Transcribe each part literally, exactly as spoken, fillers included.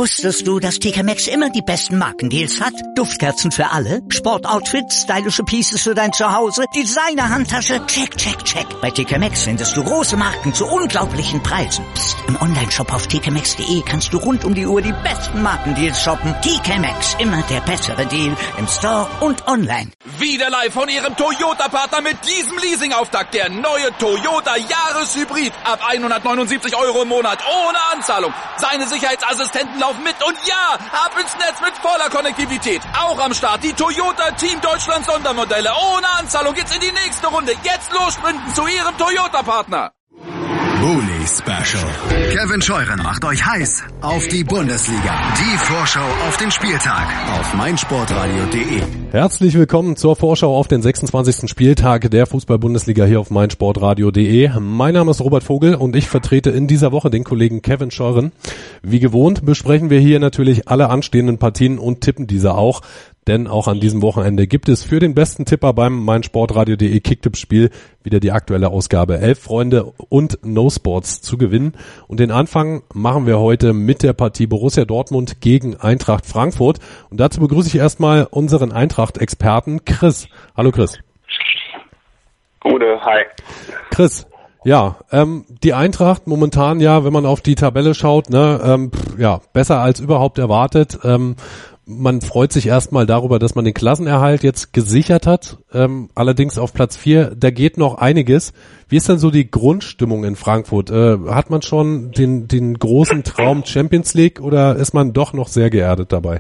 Wusstest du, dass T K Maxx immer die besten Markendeals hat? Duftkerzen für alle, Sportoutfits, stylische Pieces für dein Zuhause, Designer-Handtasche, check, check, check. Bei T K Maxx findest du große Marken zu unglaublichen Preisen. Psst. Im Onlineshop auf t k maxx punkt de kannst du rund um die Uhr die besten Markendeals shoppen. T K Maxx, immer der bessere Deal im Store und online. Wieder live von Ihrem Toyota-Partner mit diesem Leasing-Auftakt. Der neue Toyota Jahreshybrid. Ab hundertneunundsiebzig Euro im Monat ohne Anzahlung. Seine Sicherheitsassistenten laufen mit und ja, ab ins Netz mit voller Konnektivität. Auch am Start die Toyota Team Deutschland Sondermodelle. Ohne Anzahlung geht's in die nächste Runde. Jetzt los sprinten zu Ihrem Toyota-Partner. Bully Special. Kevin Scheuren macht euch heiß auf die Bundesliga. Die Vorschau auf den Spieltag auf meinsportradio punkt de. Herzlich willkommen zur Vorschau auf den sechsundzwanzigsten Spieltag der Fußball-Bundesliga hier auf meinsportradio punkt de. Mein Name ist Robert Vogel und ich vertrete in dieser Woche den Kollegen Kevin Scheuren. Wie gewohnt besprechen wir hier natürlich alle anstehenden Partien und tippen diese auch. Denn auch an diesem Wochenende gibt es für den besten Tipper beim meinsportradio punkt de Kicktipp-Spiel wieder die aktuelle Ausgabe. Elf Freunde und No Sports zu gewinnen. Und den Anfang machen wir heute mit der Partie Borussia Dortmund gegen Eintracht Frankfurt. Und dazu begrüße ich erstmal unseren Eintracht-Experten Chris. Hallo Chris. Gute, hi. Chris. Ja, ähm, die Eintracht momentan ja, wenn man auf die Tabelle schaut, ne, ähm, pff, ja, besser als überhaupt erwartet. Ähm, Man freut sich erstmal darüber, dass man den Klassenerhalt jetzt gesichert hat, ähm, allerdings auf Platz vier, da geht noch einiges. Wie ist denn so die Grundstimmung in Frankfurt? Äh, hat man schon den, den großen Traum Champions League oder ist man doch noch sehr geerdet dabei?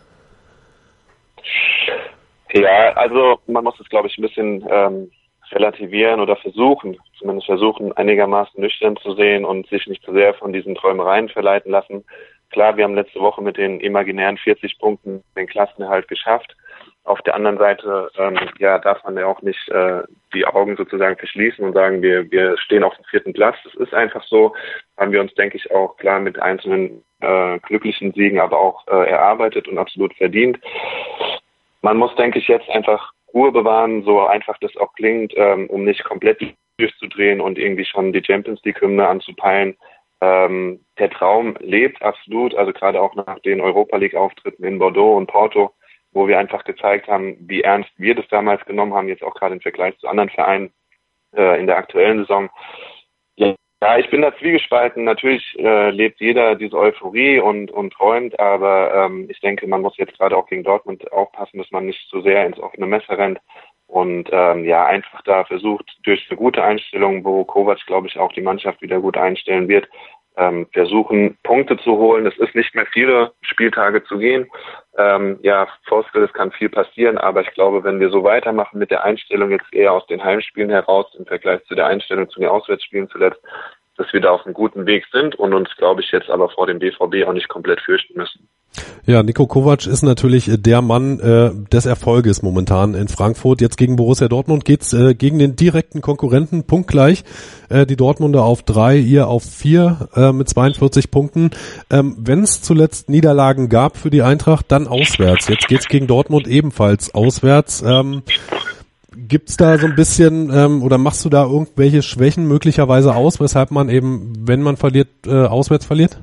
Ja, also man muss es, glaube ich, ein bisschen ähm, relativieren oder versuchen, zumindest versuchen, einigermaßen nüchtern zu sehen und sich nicht zu sehr von diesen Träumereien verleiten lassen. Klar, wir haben letzte Woche mit den imaginären vierzig Punkten den Klassenerhalt geschafft. Auf der anderen Seite ähm, ja, darf man ja auch nicht äh, die Augen sozusagen verschließen und sagen, wir wir stehen auf dem vierten Platz. Das ist einfach so. Haben wir uns, denke ich, auch klar mit einzelnen äh, glücklichen Siegen aber auch äh, erarbeitet und absolut verdient. Man muss, denke ich, jetzt einfach Ruhe bewahren, so einfach das auch klingt, ähm, um nicht komplett durchzudrehen und irgendwie schon die Champions League-Hymne anzupeilen. Ähm, der Traum lebt absolut, also gerade auch nach den Europa League-Auftritten in Bordeaux und Porto, wo wir einfach gezeigt haben, wie ernst wir das damals genommen haben, jetzt auch gerade im Vergleich zu anderen Vereinen äh, in der aktuellen Saison. Ja, ja, ich bin da zwiegespalten. Natürlich äh, lebt jeder diese Euphorie und, und träumt, aber ähm, ich denke, man muss jetzt gerade auch gegen Dortmund aufpassen, dass man nicht zu sehr ins offene Messer rennt. Und ähm, ja, einfach da versucht, durch eine gute Einstellung, wo Kovac, glaube ich, auch die Mannschaft wieder gut einstellen wird, ähm, versuchen, Punkte zu holen. Es ist nicht mehr viele Spieltage zu gehen. Ähm, ja, Vorschritt, es kann viel passieren, aber ich glaube, wenn wir so weitermachen mit der Einstellung jetzt eher aus den Heimspielen heraus, im Vergleich zu der Einstellung zu den Auswärtsspielen zuletzt, dass wir da auf einem guten Weg sind und uns, glaube ich, jetzt aber vor dem B V B auch nicht komplett fürchten müssen. Ja, Niko Kovac ist natürlich der Mann äh, des Erfolges momentan in Frankfurt. Jetzt gegen Borussia Dortmund geht's äh, gegen den direkten Konkurrenten punktgleich. Äh, die Dortmunder auf drei, ihr auf vier äh, mit zweiundvierzig Punkten. Ähm, Wenn es zuletzt Niederlagen gab für die Eintracht, dann auswärts. Jetzt geht's gegen Dortmund ebenfalls auswärts. Ähm, Gibt's da so ein bisschen ähm, oder machst du da irgendwelche Schwächen möglicherweise aus, weshalb man eben, wenn man verliert, äh, auswärts verliert?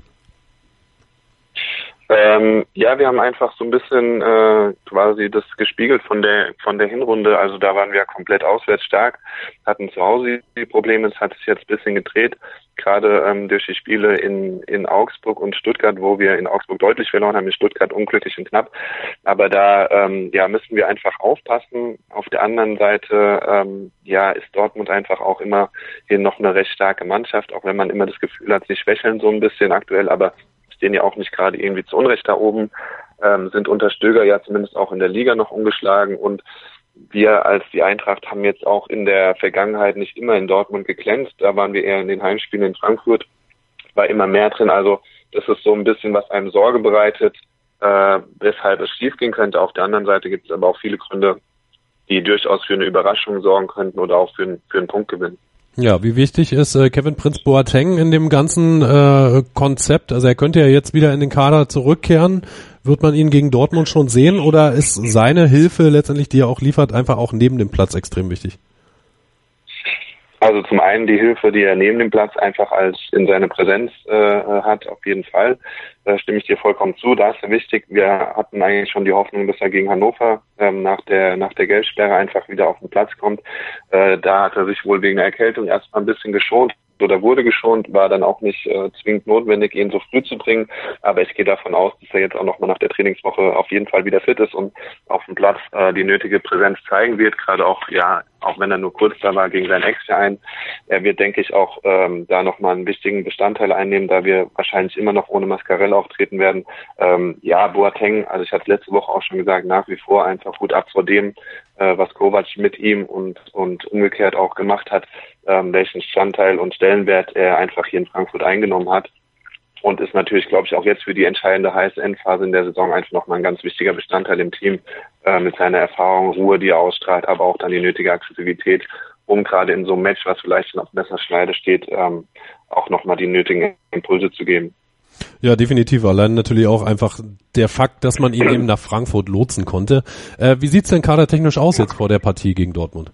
Ähm, ja, wir haben einfach so ein bisschen äh, quasi das gespiegelt von der von der Hinrunde. Also da waren wir komplett auswärts stark, hatten zu Hause die Probleme. Es hat sich jetzt ein bisschen gedreht, gerade ähm, durch die Spiele in in Augsburg und Stuttgart, wo wir in Augsburg deutlich verloren haben, in Stuttgart unglücklich und knapp. Aber da ähm, ja müssen wir einfach aufpassen. Auf der anderen Seite ähm, ja ist Dortmund einfach auch immer hier noch eine recht starke Mannschaft, auch wenn man immer das Gefühl hat, sie schwächeln so ein bisschen aktuell, aber stehen ja auch nicht gerade irgendwie zu Unrecht da oben, ähm, sind unter Stöger ja zumindest auch in der Liga noch ungeschlagen und wir als die Eintracht haben jetzt auch in der Vergangenheit nicht immer in Dortmund geglänzt, da waren wir eher in den Heimspielen in Frankfurt, war immer mehr drin, also das ist so ein bisschen, was einem Sorge bereitet, äh, weshalb es schief gehen könnte. Auf der anderen Seite gibt es aber auch viele Gründe, die durchaus für eine Überraschung sorgen könnten oder auch für, ein, für einen Punktgewinn. Ja, wie wichtig ist äh, Kevin Prince Boateng in dem ganzen äh, Konzept? Also er könnte ja jetzt wieder in den Kader zurückkehren. Wird man ihn gegen Dortmund schon sehen oder ist seine Hilfe letztendlich, die er auch liefert, einfach auch neben dem Platz extrem wichtig? Also zum einen die Hilfe, die er neben dem Platz einfach als in seine Präsenz äh, hat, auf jeden Fall. Da stimme ich dir vollkommen zu. Da ist er wichtig. Wir hatten eigentlich schon die Hoffnung, dass er gegen Hannover ähm, nach der nach der Gelbsperre einfach wieder auf den Platz kommt. Äh, da hat er sich wohl wegen der Erkältung erstmal ein bisschen geschont oder wurde geschont, war dann auch nicht äh, zwingend notwendig, ihn so früh zu bringen. Aber ich gehe davon aus, dass er jetzt auch nochmal nach der Trainingswoche auf jeden Fall wieder fit ist und auf dem Platz äh, die nötige Präsenz zeigen wird. Gerade auch, ja, auch wenn er nur kurz da war gegen seinen Ex-Verein. Er wird, denke ich, auch ähm, da nochmal einen wichtigen Bestandteil einnehmen, da wir wahrscheinlich immer noch ohne Mascarell auftreten werden. Ähm, ja, Boateng, also ich hatte es letzte Woche auch schon gesagt, nach wie vor einfach gut ab vor dem, äh, was Kovac mit ihm und und umgekehrt auch gemacht hat, ähm, welchen Bestandteil und Stellenwert er einfach hier in Frankfurt eingenommen hat. Und ist natürlich, glaube ich, auch jetzt für die entscheidende heiße Endphase in der Saison einfach nochmal ein ganz wichtiger Bestandteil im Team, äh, mit seiner Erfahrung, Ruhe, die er ausstrahlt, aber auch dann die nötige Aggressivität, um gerade in so einem Match, was vielleicht schon auf Messerschneide steht, ähm, auch nochmal die nötigen Impulse zu geben. Ja, definitiv. Allein natürlich auch einfach der Fakt, dass man ihn eben nach Frankfurt lotsen konnte. Äh, wie sieht's denn kadertechnisch aus jetzt vor der Partie gegen Dortmund?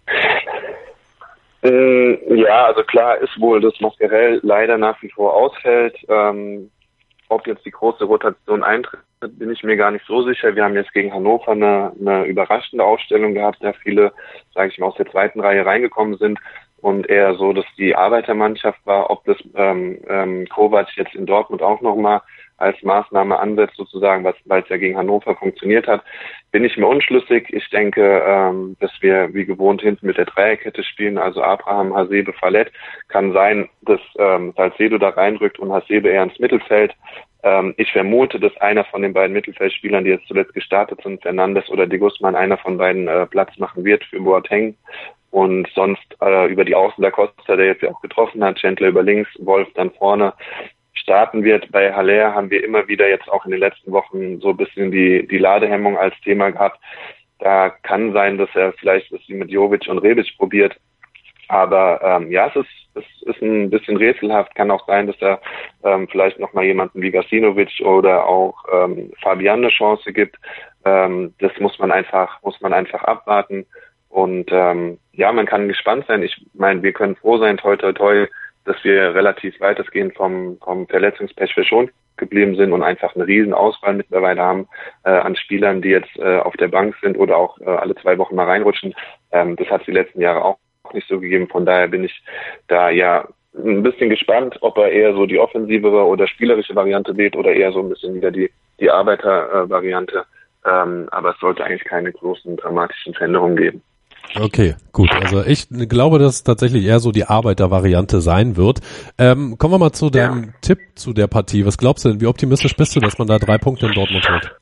Ja, also klar ist wohl, dass Mascarell leider nach wie vor ausfällt. Ähm, ob jetzt die große Rotation eintritt, bin ich mir gar nicht so sicher. Wir haben jetzt gegen Hannover eine, eine überraschende Aufstellung gehabt, da viele, sage ich mal, aus der zweiten Reihe reingekommen sind und eher so, dass die Arbeitermannschaft war. Ob das ähm, ähm, Kovac jetzt in Dortmund auch nochmal als Maßnahme ansetzt sozusagen, was, weil es ja gegen Hannover funktioniert hat, bin ich mir unschlüssig. Ich denke, ähm, dass wir wie gewohnt hinten mit der Dreierkette spielen, also Abraham, Hasebe, Fallet. Kann sein, dass ähm, Salcedo da reinrückt und Hasebe eher ins Mittelfeld. Ähm, ich vermute, dass einer von den beiden Mittelfeldspielern, die jetzt zuletzt gestartet sind, Fernandes oder De Guzman, einer von beiden äh, Platz machen wird für Boateng. Und sonst äh, über die Außen der Costa, der jetzt ja auch getroffen hat, Chandler über links, Wolf dann vorne, starten wird. Bei Haller haben wir immer wieder jetzt auch in den letzten Wochen so ein bisschen die die Ladehemmung als Thema gehabt. Da kann sein, dass er vielleicht das mit Jovic und Rebic probiert. Aber ähm, ja, es ist es ist ein bisschen rätselhaft. Kann auch sein, dass er ähm, vielleicht nochmal jemanden wie Gacinovic oder auch ähm, Fabian eine Chance gibt. Ähm, das muss man einfach muss man einfach abwarten. Und ähm, ja, man kann gespannt sein. Ich meine, wir können froh sein, toi toi toi, dass wir relativ weitestgehend vom, vom Verletzungspech verschont geblieben sind und einfach eine riesen Auswahl mittlerweile haben äh, an Spielern, die jetzt äh, auf der Bank sind oder auch äh, alle zwei Wochen mal reinrutschen. Ähm, das hat es die letzten Jahre auch nicht so gegeben. Von daher bin ich da ja ein bisschen gespannt, ob er eher so die offensivere oder spielerische Variante wählt oder eher so ein bisschen wieder die, die Arbeiter-Variante. Ähm, aber es sollte eigentlich keine großen dramatischen Veränderungen geben. Okay, gut. Also ich glaube, dass es tatsächlich eher so die Arbeiter-Variante sein wird. Ähm, kommen wir mal zu deinem ja. Tipp zu der Partie. Was glaubst du denn? Wie optimistisch bist du, dass man da drei Punkte in Dortmund holt?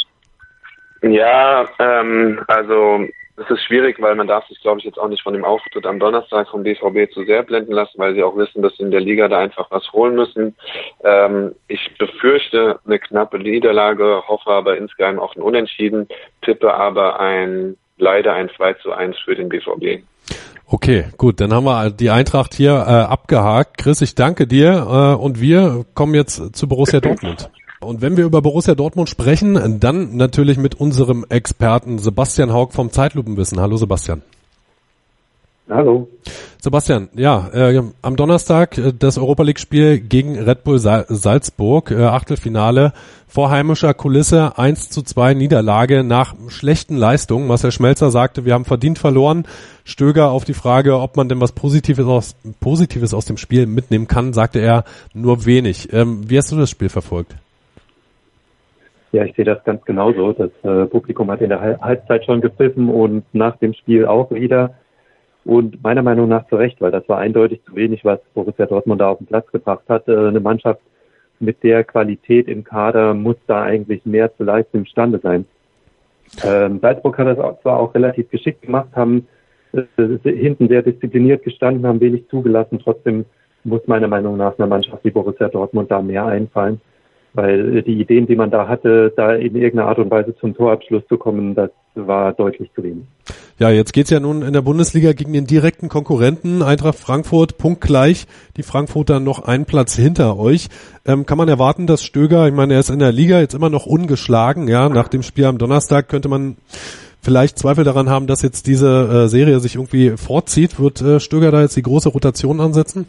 Ja, ähm, also es ist schwierig, weil man darf sich, glaube ich, jetzt auch nicht von dem Auftritt am Donnerstag vom B V B zu sehr blenden lassen, weil sie auch wissen, dass sie in der Liga da einfach was holen müssen. Ähm, ich befürchte eine knappe Niederlage, hoffe aber insgeheim auf ein Unentschieden, tippe aber ein leider ein zwei zu eins für den B V B. Okay, gut, dann haben wir die Eintracht hier äh, abgehakt. Chris, ich danke dir äh, und wir kommen jetzt zu Borussia Dortmund. Und wenn wir über Borussia Dortmund sprechen, dann natürlich mit unserem Experten Sebastian Haug vom Zeitlupenwissen. Hallo Sebastian. Hallo. Sebastian, ja, äh, am Donnerstag äh, das Europa-League-Spiel gegen Red Bull Sa- Salzburg, äh, Achtelfinale vor heimischer Kulisse, eins zu zwei Niederlage nach schlechten Leistungen. Marcel Schmelzer sagte, wir haben verdient verloren. Stöger auf die Frage, ob man denn was Positives aus, Positives aus dem Spiel mitnehmen kann, sagte er, nur wenig. Ähm, wie hast du das Spiel verfolgt? Ja, ich sehe das ganz genauso. Das äh, Publikum hat in der Halbzeit schon gepfiffen und nach dem Spiel auch wieder. Und meiner Meinung nach zu Recht, weil das war eindeutig zu wenig, was Borussia Dortmund da auf den Platz gebracht hat. Äh, eine Mannschaft mit der Qualität im Kader muss da eigentlich mehr zu leisten imstande sein. Ähm, Salzburg hat das auch, zwar auch relativ geschickt gemacht, haben äh, hinten sehr diszipliniert gestanden, haben wenig zugelassen. Trotzdem muss meiner Meinung nach einer Mannschaft wie Borussia Dortmund da mehr einfallen. Weil die Ideen, die man da hatte, da in irgendeiner Art und Weise zum Torabschluss zu kommen, das war deutlich zu wenig. Ja, jetzt geht's ja nun in der Bundesliga gegen den direkten Konkurrenten Eintracht Frankfurt, punktgleich. Die Frankfurter noch einen Platz hinter euch. Ähm, kann man erwarten, dass Stöger, ich meine, er ist in der Liga jetzt immer noch ungeschlagen, ja, nach dem Spiel am Donnerstag könnte man vielleicht Zweifel daran haben, dass jetzt diese äh, Serie sich irgendwie fortzieht. Wird äh, Stöger da jetzt die große Rotation ansetzen?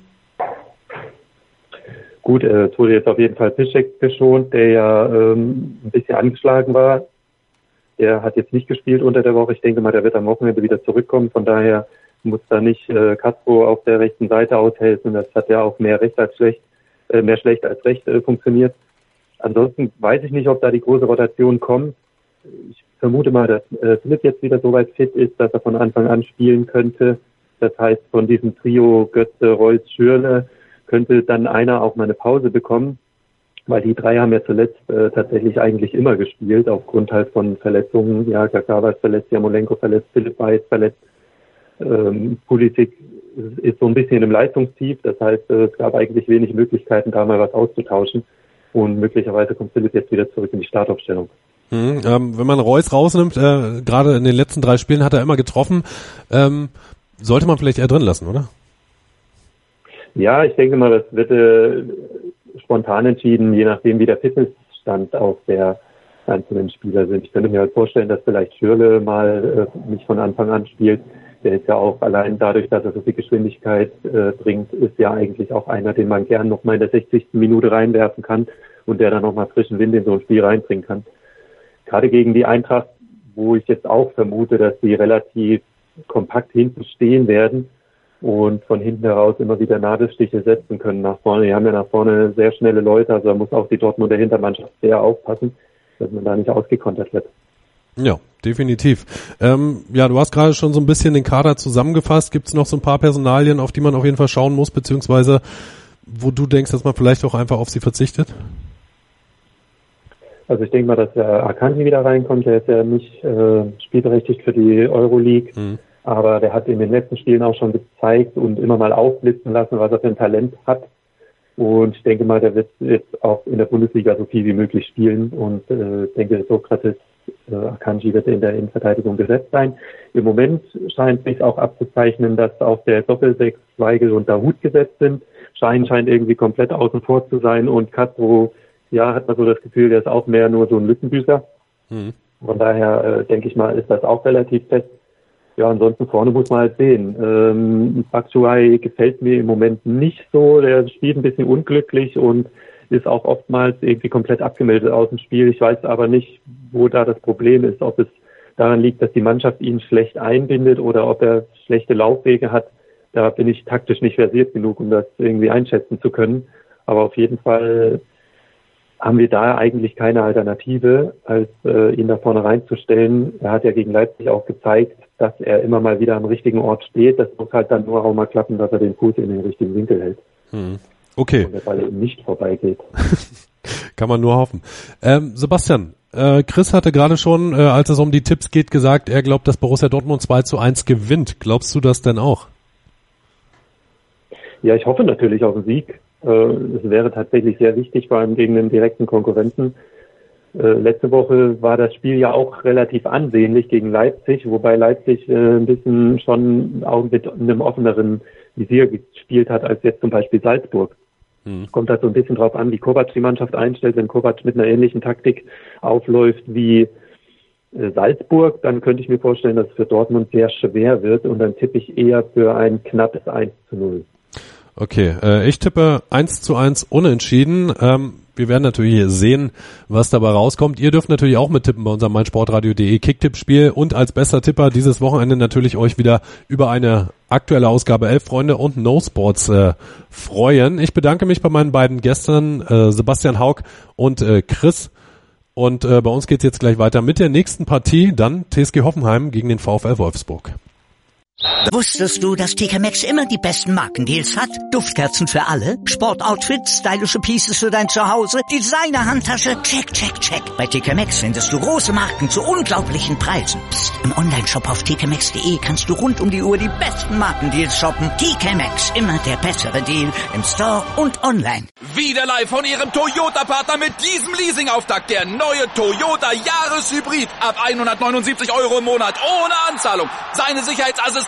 Gut, äh, es wurde jetzt auf jeden Fall Piszczek geschont, der ja ähm, ein bisschen angeschlagen war. Der hat jetzt nicht gespielt unter der Woche. Ich denke mal, der wird am Wochenende wieder zurückkommen. Von daher muss da nicht äh, Castro auf der rechten Seite aushelfen. Das hat ja auch mehr recht als schlecht, äh, mehr schlecht als recht äh, funktioniert. Ansonsten weiß ich nicht, ob da die große Rotation kommt. Ich vermute mal, dass äh, Philipp jetzt wieder so weit fit ist, dass er von Anfang an spielen könnte. Das heißt, von diesem Trio Götze, Reus, Schürrle könnte dann einer auch mal eine Pause bekommen, weil die drei haben ja zuletzt äh, tatsächlich eigentlich immer gespielt, aufgrund halt von Verletzungen. Ja, Kagawa ist verletzt, Jarmolenko verletzt, Philipp war jetzt verletzt. Ähm, Pulisic ist so ein bisschen im Leistungstief, das heißt, äh, es gab eigentlich wenig Möglichkeiten, da mal was auszutauschen. Und möglicherweise kommt Philipp jetzt wieder zurück in die Startaufstellung. Hm, ähm, wenn man Reus rausnimmt, äh, gerade in den letzten drei Spielen hat er immer getroffen, ähm, sollte man vielleicht eher drin lassen, oder? Ja, ich denke mal, das wird äh, spontan entschieden, je nachdem, wie der Fitnessstand auch der einzelnen Spieler sind. Ich könnte mir halt vorstellen, dass vielleicht Schürrle mal äh, nicht von Anfang an spielt. Der ist ja auch allein dadurch, dass er so viel Geschwindigkeit äh, bringt, ist ja eigentlich auch einer, den man gern noch mal in der sechzigsten Minute reinwerfen kann und der dann noch mal frischen Wind in so ein Spiel reinbringen kann. Gerade gegen die Eintracht, wo ich jetzt auch vermute, dass sie relativ kompakt hinten stehen werden und von hinten heraus immer wieder Nadelstiche setzen können nach vorne. Die haben ja nach vorne sehr schnelle Leute, also da muss auch die Dortmunder Hintermannschaft sehr aufpassen, dass man da nicht ausgekontert wird. Ja, definitiv. Ähm, ja, du hast gerade schon so ein bisschen den Kader zusammengefasst. Gibt es noch so ein paar Personalien, auf die man auf jeden Fall schauen muss, beziehungsweise wo du denkst, dass man vielleicht auch einfach auf sie verzichtet? Also ich denke mal, dass der Akanji wieder reinkommt. Der ist ja nicht äh, spielberechtigt für die Euroleague, mhm. aber der hat in den letzten Spielen auch schon gezeigt und immer mal aufblitzen lassen, was er für ein Talent hat. Und ich denke mal, der wird jetzt auch in der Bundesliga so viel wie möglich spielen und äh, denke, Sokrates äh, Akanji wird in der Innenverteidigung gesetzt sein. Im Moment scheint sich auch abzuzeichnen, dass auf der Doppelsechs Weigel und Dahoud gesetzt sind. Schein scheint irgendwie komplett außen vor zu sein und Castro, ja, hat man so das Gefühl, der ist auch mehr nur so ein Lückenbüßer. Mhm. Von daher äh, denke ich mal, ist das auch relativ fest. Ja, ansonsten vorne muss man halt sehen. Ähm, Batshuayi gefällt mir im Moment nicht so. Der spielt ein bisschen unglücklich und ist auch oftmals irgendwie komplett abgemeldet aus dem Spiel. Ich weiß aber nicht, wo da das Problem ist. Ob es daran liegt, dass die Mannschaft ihn schlecht einbindet oder ob er schlechte Laufwege hat. Da bin ich taktisch nicht versiert genug, um das irgendwie einschätzen zu können. Aber auf jeden Fall haben wir da eigentlich keine Alternative, als äh, ihn da vorne reinzustellen. Er hat ja gegen Leipzig auch gezeigt, dass er immer mal wieder am richtigen Ort steht. Das muss halt dann nur auch mal klappen, dass er den Fuß in den richtigen Winkel hält. Hm. Okay. Und der Ball eben nicht vorbeigeht. Kann man nur hoffen. Ähm, Sebastian, äh, Chris hatte gerade schon, äh, als es um die Tipps geht, gesagt, er glaubt, dass Borussia Dortmund zwei zu eins gewinnt. Glaubst du das denn auch? Ja, ich hoffe natürlich auf einen Sieg. Es wäre tatsächlich sehr wichtig, vor allem gegen den direkten Konkurrenten. Letzte Woche war das Spiel ja auch relativ ansehnlich gegen Leipzig, wobei Leipzig ein bisschen schon auch mit einem offeneren Visier gespielt hat als jetzt zum Beispiel Salzburg. Hm. Kommt halt so ein bisschen drauf an, wie Kovac die Mannschaft einstellt. Wenn Kovac mit einer ähnlichen Taktik aufläuft wie Salzburg, dann könnte ich mir vorstellen, dass es für Dortmund sehr schwer wird und dann tippe ich eher für ein knappes eins zu null. Okay, äh, ich tippe eins zu eins unentschieden. Ähm, wir werden natürlich sehen, was dabei rauskommt. Ihr dürft natürlich auch mittippen bei unserem meinsportradio punkt de Kicktipp-Spiel und als bester Tipper dieses Wochenende natürlich euch wieder über eine aktuelle Ausgabe Elf Freunde und No Sports äh, freuen. Ich bedanke mich bei meinen beiden Gästen, äh, Sebastian Haug und äh, Chris. Und äh, bei uns geht's jetzt gleich weiter mit der nächsten Partie, dann T S G Hoffenheim gegen den VfL Wolfsburg. Wusstest du, dass T K Maxx immer die besten Markendeals hat? Duftkerzen für alle, Sportoutfits, stylische Pieces für dein Zuhause, Designer-Handtasche, check, check, check. Bei T K Maxx findest du große Marken zu unglaublichen Preisen. Psst. Im Onlineshop auf t k maxx punkt de kannst du rund um die Uhr die besten Markendeals shoppen. T K Maxx, immer der bessere Deal im Store und online. Wieder live von ihrem Toyota-Partner mit diesem Leasing-Auftakt. Der neue Toyota Jahreshybrid. Ab hundertneunundsiebzig Euro im Monat ohne Anzahlung. Seine Sicherheitsassistenten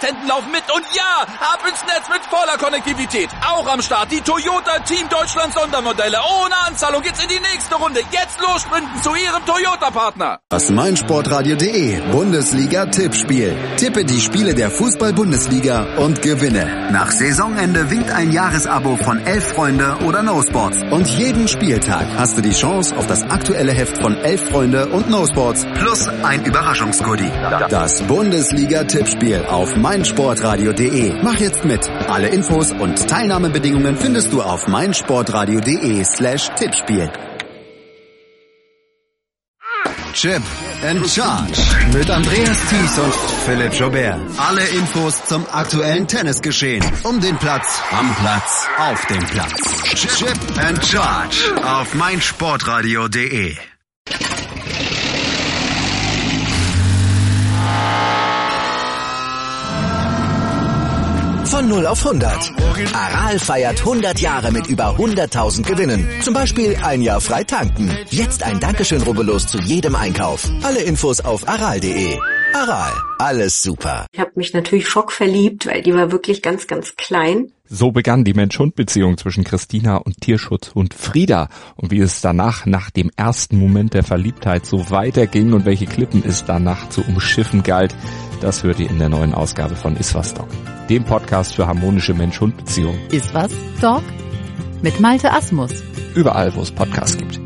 Sicherheitsassistenten laufen mit und ja, ab ins Netz mit voller Konnektivität. Auch am Start die Toyota Team Deutschland Sondermodelle. Ohne Anzahlung geht's in die nächste Runde. Jetzt los sprinten zu Ihrem Toyota-Partner. Das meinsportradio.de Bundesliga-Tippspiel. Tippe die Spiele der Fußball-Bundesliga und gewinne. Nach Saisonende winkt ein Jahresabo von Elf Freunde oder No Sports. Und jeden Spieltag hast du die Chance auf das aktuelle Heft von Elf Freunde und No Sports plus ein Überraschungsgoodie. Das Bundesliga-Tippspiel auf meinsportradio.de. Mach jetzt mit. Alle Infos und Teilnahmebedingungen findest du auf meinsportradio.de slash Tippspiel. Chip and Charge mit Andreas Thies und Philipp Joubert. Alle Infos zum aktuellen Tennisgeschehen. Um den Platz, am Platz, auf dem Platz. Chip and Charge auf meinsportradio.de. Von null auf hundert. Aral feiert hundert Jahre mit über hunderttausend Gewinnen. Zum Beispiel ein Jahr frei tanken. Jetzt ein Dankeschön, rubbellos zu jedem Einkauf. Alle Infos auf aral punkt de. Aral, alles super. Ich habe mich natürlich schockverliebt, weil die war wirklich ganz, ganz klein. So begann die Mensch-Hund-Beziehung zwischen Christina und Tierschutzhund Frieda. Und wie es danach, nach dem ersten Moment der Verliebtheit, so weiterging und welche Klippen es danach zu umschiffen galt, das hört ihr in der neuen Ausgabe von Iswas Dog, dem Podcast für harmonische Mensch-Hund-Beziehungen. Iswas Dog? Mit Malte Asmus. Überall, wo es Podcasts gibt.